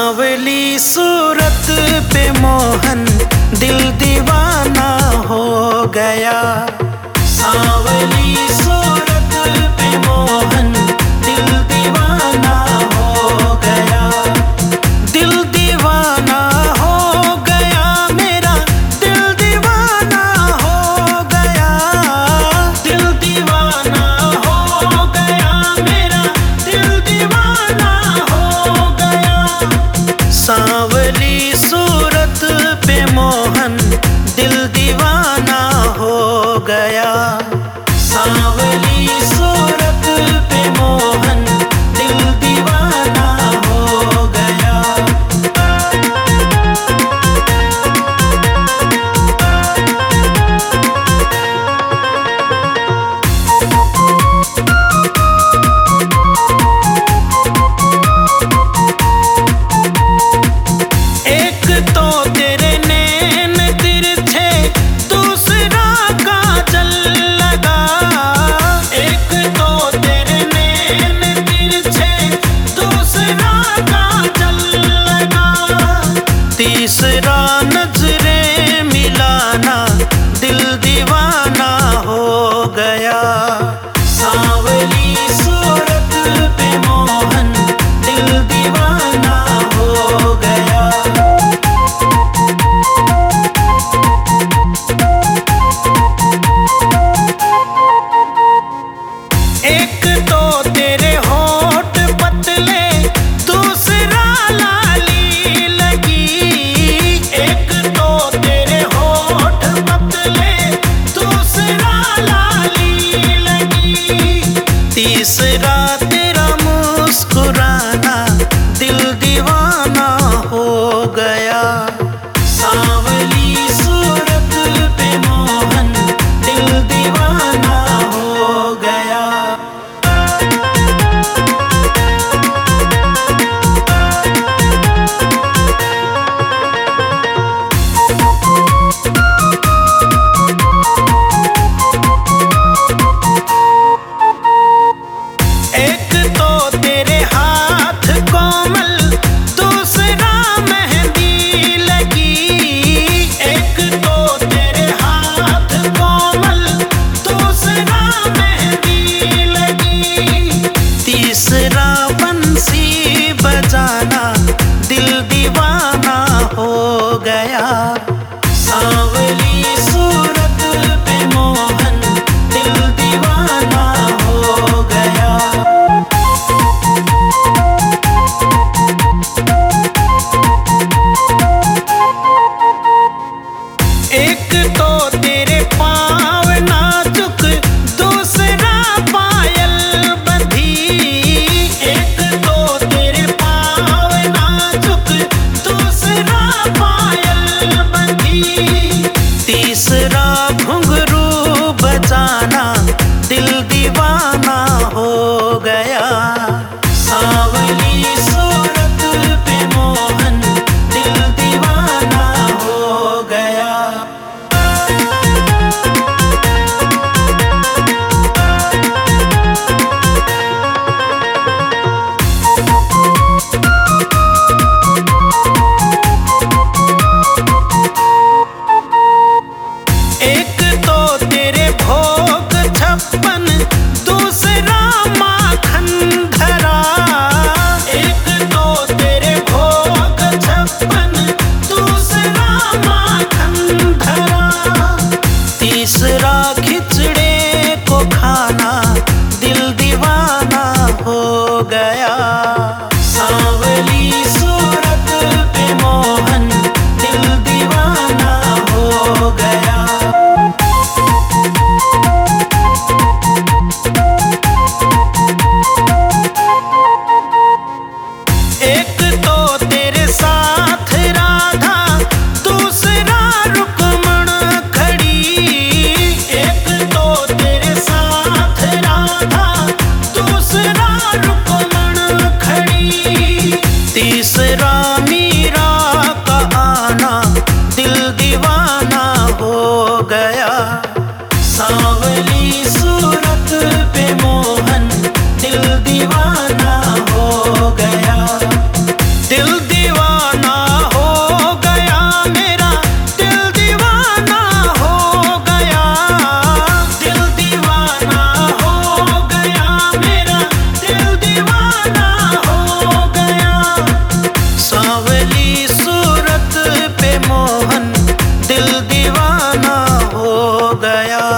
सांवली सूरत पे मोहन दिल दीवाना हो गया। सांवली सूरत पे मोहन दिल दीवाना हो गया। दिल दीवाना हो गया मेरा, दिल दीवाना हो गया। दिल दीवाना हो गया मेरा, दिल दीवाना हो गया। सांवली सूरत पे मोहन दिल दीवाना हो गया। सांवली सूरत पे मोहन दिल दीवाना हो गया। एक तो तेरे नैन तिरछे, दूसरा काजल लगा। एक तो तेरे नैन तिरछे, दूसरा काजल लगा। तीसरा नजरें मिलाना, दिल दीवाना हो गया। सांवली सूरत पे मोहन दिल दीवाना हो गया। एक तो तेरे होठ पतले, दूसरा लाली लगी। एक तो तेरे होठ पतले, दूसरा लाली लगी। तीसरा तेरा मुस्कुराना, दिल दीवाना हो गया। सांवली सूरत पे मोहन दिल दीवाना हो गया। एक तो तेरे हाथ कोमल, दूसरा मेहंदी लगी। एक तो तेरे हाथ कोमल, दूसरा मेहंदी लगी। तीसरा बंसी बजाना, दिल दीवाना हो गया। सांवली सूरत पे मोहन दिल दीवाना हो गया। एक तो तेरे पाँव नाजुक, दूसरा पायल बंधी। एक तो तेरे पाँव नाजुक, दूसरा पायल बंधी। तीसरा घुंघरू बजाना, दिल दीवाना हो गया। सांवली सूरत पे मोहन दिल दीवाना हो गया। एक तो तेरे भोग 56, दूसरा माखन धरा। एक तो तेरे भोग 56, दूसरा माखन धरा। तीसरा खिचड़े को खाना, दिल दीवाना हो गया। सांवली सूरत पे मोहन दिल दीवाना हो गया। एक तो तेरे साथ राधा, दूसरा रुक्मण खड़ी। एक तो तेरे साथ राधा, दूसरा रुक्मण खड़ी। तीसरा मीरा का आना, दिल दीवाना हो गया। सांवली सूरत पे मोहन दिल दीवाना हो गया। दिल दीवाना गया।